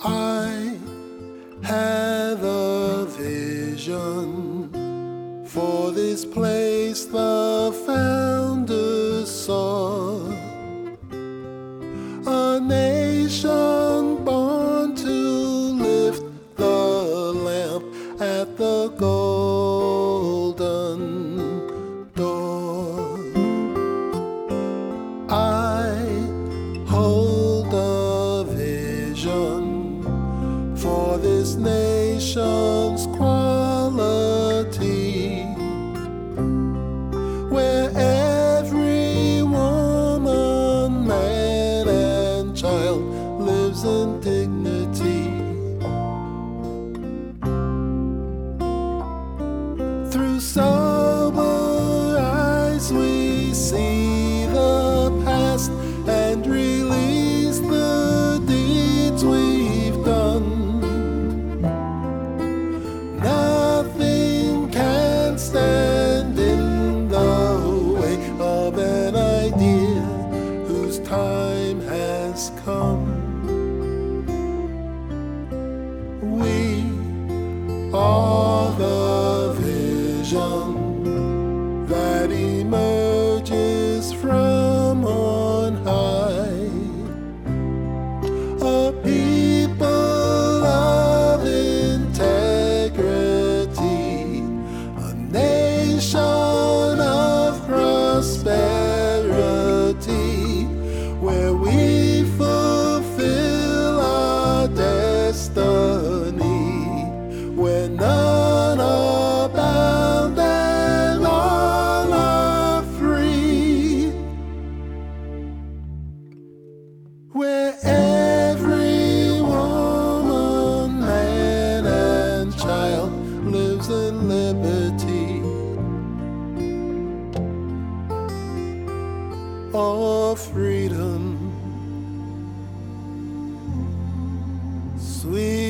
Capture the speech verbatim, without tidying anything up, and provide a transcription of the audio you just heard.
I have a vision for this place the founders saw, a nation born to lift the lamp at the golden door. I hold a vision for this nation's quality, where every woman, man, and child lives in dignity. Through sober eyes we see the past and release the deeds we've done. Nothing can stand in the way of an idea whose time has come. We are the vision that emerges from on high, a people of integrity, a nation of prosperity, where we fulfill our destiny, where none are bound and all are free, where every woman, man, and child lives in liberty. Oh, freedom, sweet